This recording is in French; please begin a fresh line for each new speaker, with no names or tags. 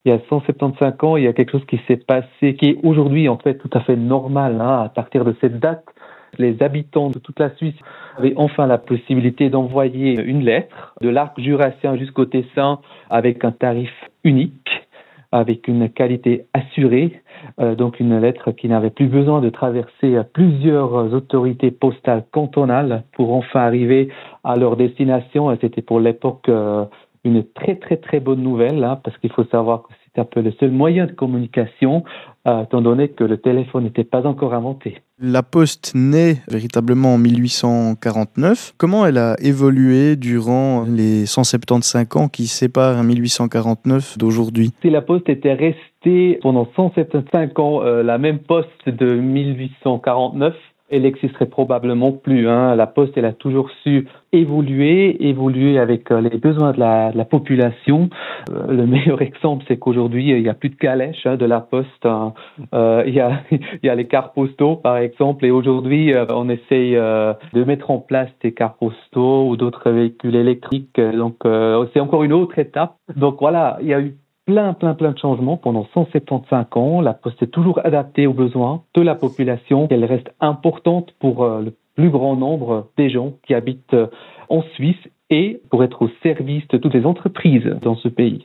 Il y a 175 ans, il y a quelque chose qui s'est passé, qui est aujourd'hui en fait tout à fait normal, hein. À partir de cette date, les habitants de toute la Suisse avaient enfin la possibilité d'envoyer une lettre de l'arc jurassien jusqu'au Tessin avec un tarif unique, avec une qualité assurée, donc une lettre qui n'avait plus besoin de traverser plusieurs autorités postales cantonales pour enfin arriver à leur destination. Et c'était pour l'époque une très très très bonne nouvelle, hein, parce qu'il faut savoir que c'était un peu le seul moyen de communication, étant donné que le téléphone n'était pas encore inventé.
La Poste naît véritablement en 1849. Comment elle a évolué durant les 175 ans qui séparent 1849 d'aujourd'hui?
Si la Poste était restée pendant 175 ans la même Poste de 1849, elle n'existerait probablement plus, hein. La Poste, elle a toujours su évoluer avec les besoins de la population. Le meilleur exemple, c'est qu'aujourd'hui, il n'y a plus de calèches, hein, de la Poste, hein. Il y a les cars postaux, par exemple, et aujourd'hui, on essaye de mettre en place des cars postaux ou d'autres véhicules électriques. Donc, c'est encore une autre étape. Donc voilà, il y a eu plein de changements pendant 175 ans. La Poste est toujours adaptée aux besoins de la population. Elle reste importante pour le plus grand nombre des gens qui habitent en Suisse et pour être au service de toutes les entreprises dans ce pays.